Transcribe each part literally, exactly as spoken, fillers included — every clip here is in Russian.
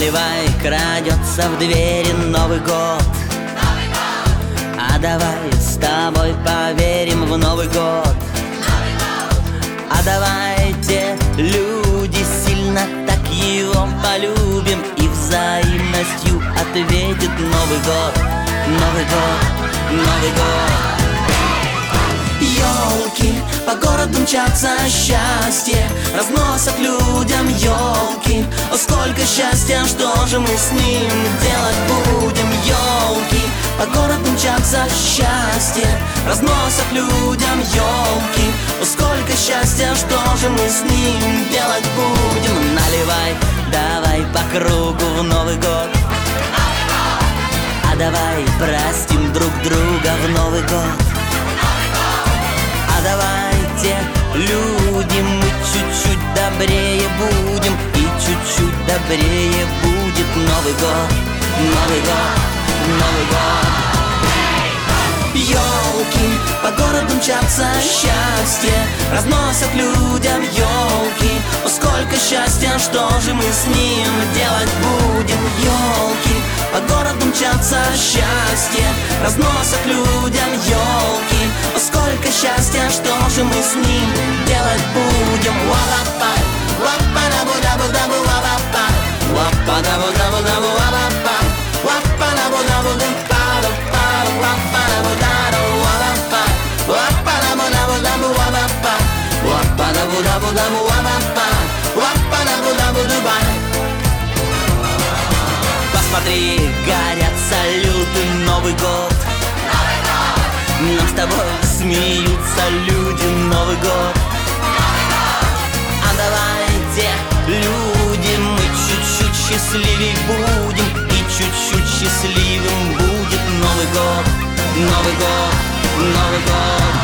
Наливай, крадется в двери Новый год. Новый год, А давай с тобой поверим в Новый год. Новый год, А давайте, люди, сильно так его полюбим и взаимностью ответит Новый год. Новый год, Новый год. Ёлки по городу мчатся, счастье разносят людям ёлки. О, сколько счастья, что же мы с ним делать будем? Ёлки по городу мчатся, счастье разносят людям ёлки. О, сколько счастья, что же мы с ним делать будем? Наливай, давай по кругу в Новый год. Новый год, А давай простим друг друга в Новый год. Новый год, А давайте, люди, мы чуть-чуть добрее будем, и чуть-чуть добрее будет Новый год. Новый год, Новый год. Ёлки по городу мчатся, счастье разносят людям ёлки. О, сколько счастья, что же мы с ним делать будем? Ёлки по городу мчатся, счастье разносят людям ёлки. О, сколько счастья, что же мы с ним делать будем? Ла-ла-пай, ла-па-да-бу-да-бу-да-бу, ла-ла-пай, ла-па-да-бу-да-бу-да-бу, ла-ла-пай, ла-па-да-бу-да-бу-да-бу-да-бу, ла-па-да-бу-да-бу, ла-ла-пай, ла-па-да-бу-да-бу-да-бу, ла-ла-пай, ла-па-да-бу-да-бу-да-бу, ла-ла-пай, ла-па-да-бу-да-бу-да-бай. Посмотри, горят салюты, Новый год. Новый год, Нам с тобой смеются люди, Новый год. Новый год, А давайте, люди, мы чуть-чуть счастливей будем, и чуть-чуть счастливым будет Новый год. Новый год, Новый год.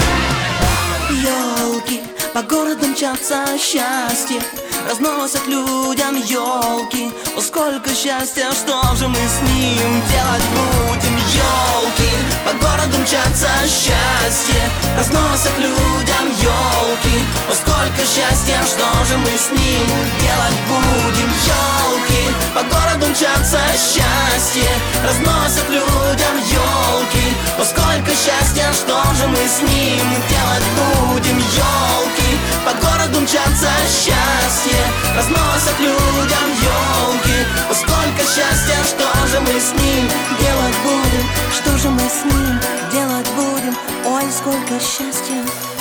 Ёлки по городу мчатся, счастье разносят людям ёлки. О, сколько счастья, что же мы с ним делать будем? Ёлки по городу мчатся, счастье разносят людям ёлки. О, сколько счастья, что же мы с ним делать будем? Ёлки по городу мчатся, счастье разносят людям ёлки. О, сколько счастья, что же мы с ним делать будем? Ёлки по городу мчатся, счастье разносят людям ёлки. О, сколько счастья, что же мы с ним делать будем? Что же мы с ним делать будем? Ой, сколько счастья.